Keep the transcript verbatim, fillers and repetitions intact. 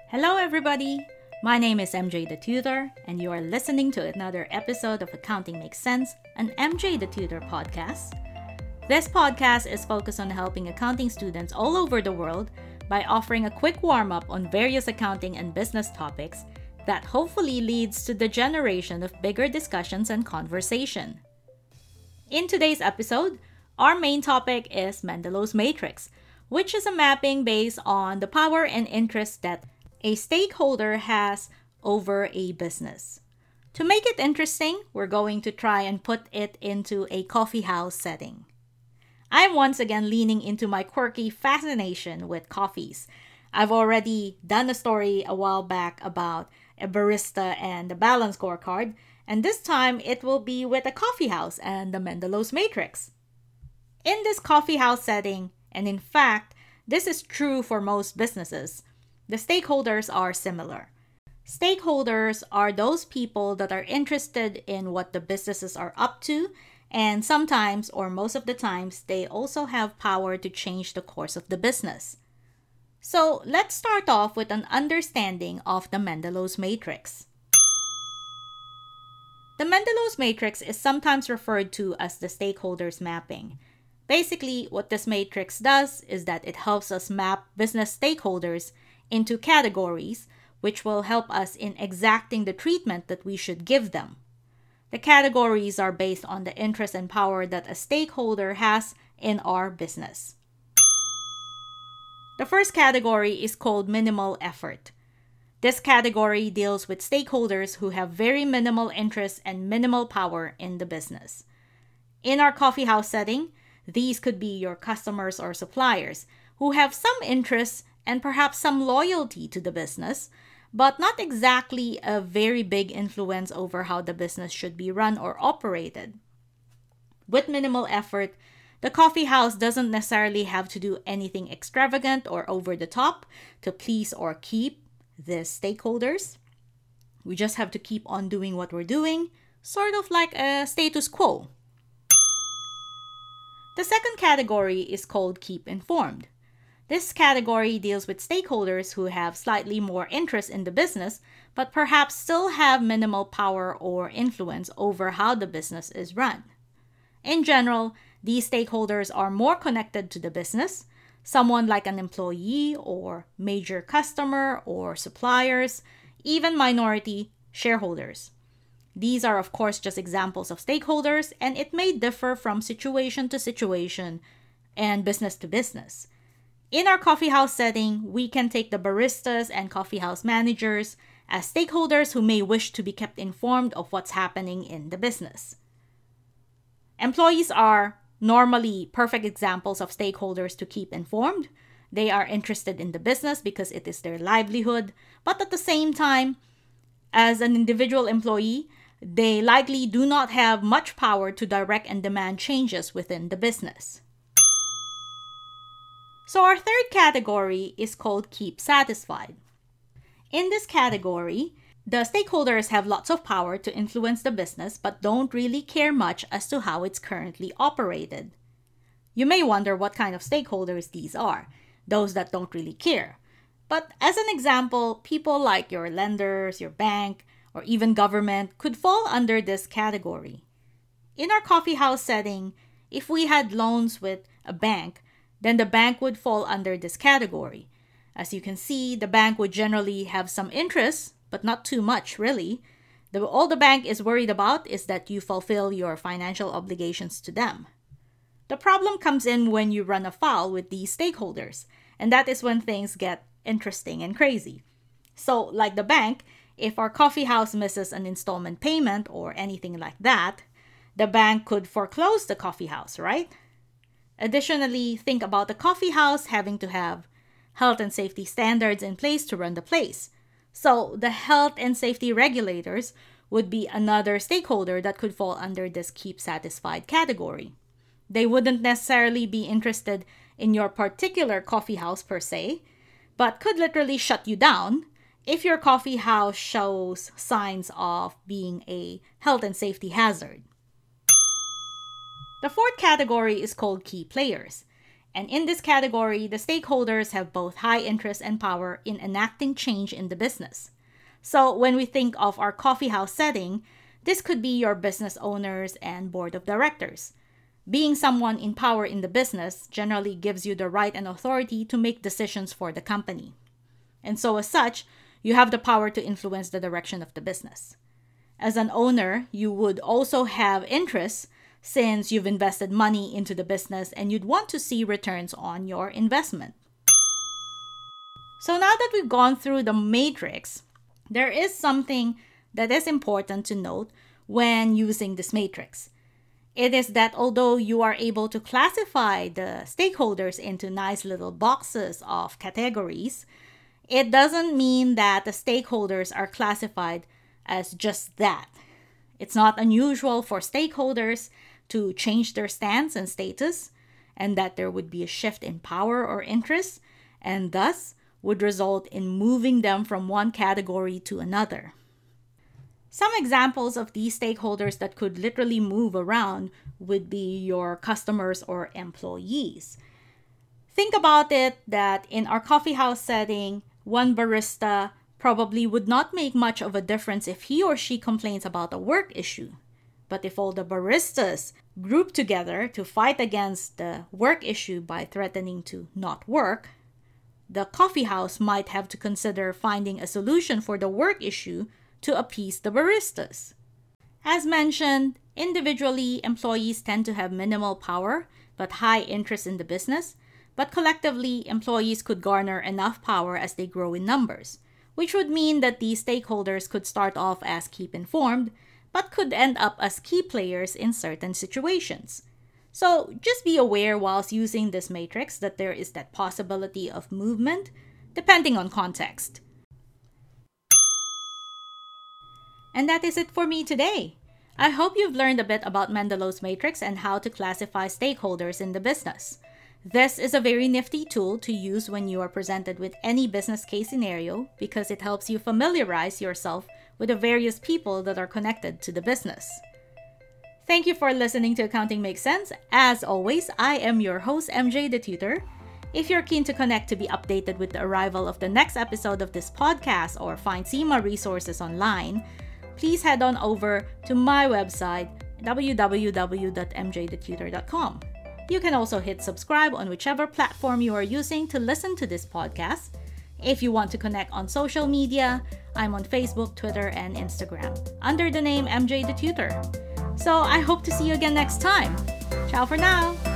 Hello, everybody! My name is M J the Tutor, and you are listening to another episode of Accounting Makes Sense, an M J the Tutor podcast. This podcast is focused on helping accounting students all over the world by offering a quick warm up on various accounting and business topics that hopefully leads to the generation of bigger discussions and conversation. In today's episode, our main topic is Mendelow's matrix, which is a mapping based on the power and interest that a stakeholder has over a business. To make it interesting, we're going to try and put it into a coffee house setting. I'm once again leaning into my quirky fascination with coffees. I've already done a story a while back about a barista and the balance scorecard, and this time it will be with a coffee house and the Mendelow's matrix. In this coffee house setting, and in fact, this is true for most businesses, the stakeholders are similar. Stakeholders are those people that are interested in what the businesses are up to, and sometimes, or most of the times, they also have power to change the course of the business. So let's start off with an understanding of the Mendelow's matrix. The Mendelow's matrix is sometimes referred to as the stakeholders mapping. Basically, what this matrix does is that it helps us map business stakeholders into categories, which will help us in exacting the treatment that we should give them. The categories are based on the interest and power that a stakeholder has in our business. The first category is called minimal effort. This category deals with stakeholders who have very minimal interest and minimal power in the business. In our coffee house setting, these could be your customers or suppliers who have some interest and perhaps some loyalty to the business, but not exactly a very big influence over how the business should be run or operated. With minimal effort, the coffee house doesn't necessarily have to do anything extravagant or over the top to please or keep the stakeholders. We just have to keep on doing what we're doing, sort of like a status quo. The second category is called keep informed. This category deals with stakeholders who have slightly more interest in the business, but perhaps still have minimal power or influence over how the business is run. In general, these stakeholders are more connected to the business, someone like an employee or major customer or suppliers, even minority shareholders. These are, of course, just examples of stakeholders, and it may differ from situation to situation and business to business. In our coffee house setting, we can take the baristas and coffee house managers as stakeholders who may wish to be kept informed of what's happening in the business. Employees are normally perfect examples of stakeholders to keep informed. They are interested in the business because it is their livelihood, but at the same time, as an individual employee, they likely do not have much power to direct and demand changes within the business. So our third category is called keep satisfied. In this category, the stakeholders have lots of power to influence the business but don't really care much as to how it's currently operated. You may wonder what kind of stakeholders these are, those that don't really care. But as an example, people like your lenders, your bank, or even government could fall under this category. In our coffee house setting, if we had loans with a bank, then the bank would fall under this category. As you can see, the bank would generally have some interest, but not too much really. The, all the bank is worried about is that you fulfill your financial obligations to them. The problem comes in when you run afoul with these stakeholders, and that is when things get interesting and crazy. So, like the bank, if our coffee house misses an installment payment or anything like that, the bank could foreclose the coffee house, right? Additionally, think about the coffee house having to have health and safety standards in place to run the place. So the health and safety regulators would be another stakeholder that could fall under this keep satisfied category. They wouldn't necessarily be interested in your particular coffee house per se, but could literally shut you down if your coffee house shows signs of being a health and safety hazard. The fourth category is called key players. And in this category, the stakeholders have both high interest and power in enacting change in the business. So when we think of our coffee house setting, this could be your business owners and board of directors. Being someone in power in the business generally gives you the right and authority to make decisions for the company. And so as such, you have the power to influence the direction of the business. As an owner, you would also have interests since you've invested money into the business and you'd want to see returns on your investment. So now that we've gone through the matrix, there is something that is important to note when using this matrix. It is that although you are able to classify the stakeholders into nice little boxes of categories, it doesn't mean that the stakeholders are classified as just that. It's not unusual for stakeholders to change their stance and status, and that there would be a shift in power or interest, and thus would result in moving them from one category to another. Some examples of these stakeholders that could literally move around would be your customers or employees. Think about it that in our coffee house setting, one barista probably would not make much of a difference if he or she complains about a work issue. But if all the baristas group together to fight against the work issue by threatening to not work, the coffee house might have to consider finding a solution for the work issue to appease the baristas. As mentioned, individually, employees tend to have minimal power but high interest in the business, but collectively, employees could garner enough power as they grow in numbers, which would mean that these stakeholders could start off as keep informed, but could end up as key players in certain situations. So just be aware whilst using this matrix that there is that possibility of movement depending on context. And that is it for me today. I hope you've learned a bit about Mendelow's matrix and how to classify stakeholders in the business. This is a very nifty tool to use when you are presented with any business case scenario because it helps you familiarize yourself with the various people that are connected to the business. Thank you for listening to Accounting Makes Sense. As always, I am your host, M J the Tutor. If you're keen to connect to be updated with the arrival of the next episode of this podcast or find SEMA resources online, please head on over to my website, w w w dot m j the tutor dot com. You can also hit subscribe on whichever platform you are using to listen to this podcast. If you want to connect on social media, I'm on Facebook, Twitter, and Instagram under the name M J the Tutor. So I hope to see you again next time. Ciao for now!